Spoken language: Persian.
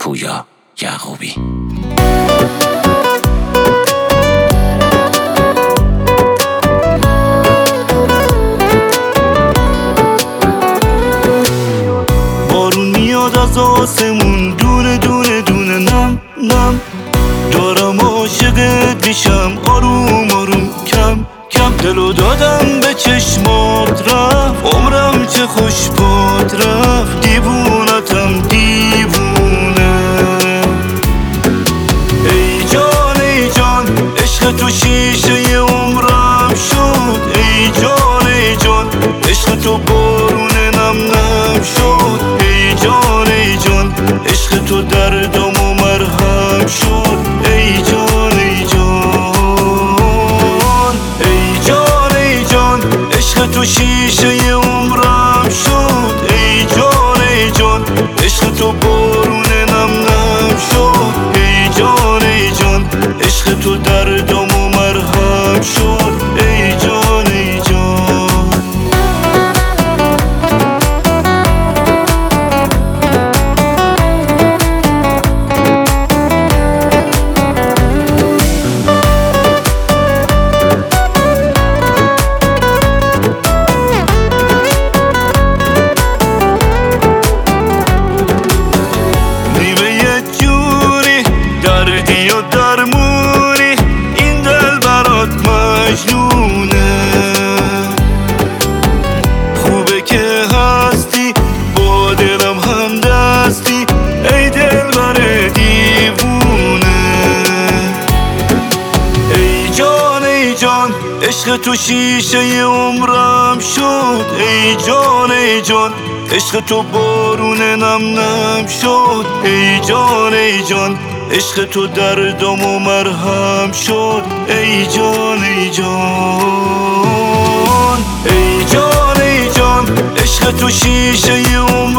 پویا یعقوبی. بارون میاد از آسمون دونه دونه دونه نم نم، دارم عاشقت میشم آروم آروم کم کم. دلو دادم به چشمات رفت عمرم چه خوش باد رفت، دیوونتم دیوونه. ای جان ای جان عشق تو شیشه عمرم شد، ای جان ای جان عشق تو بارون نم نم شد، ای جان ای جان عشق تو دردم و مرهم شد، ای جان ای جان. ای جان ای جان عشق تو شیشه عمرم شد، ای جان ای جان عشق تو بارون نم نم شد، ای جان ای جان عشق تو دردم و مرهم شد، ای جان ای جان. دردی و درمونی این دل برات مجنونه، خوبه که هستی با دلم هم دستی ای دل بر دیوونه. ای جان ای جان عشق تو شیشه عمرم شد، ای جان ای جان عشق تو بارون نم نم شد، ای جان ای جان عشق تو دردم و مرهم شد، ای جان ای جان. ای جان ای جان عشق تو شیشه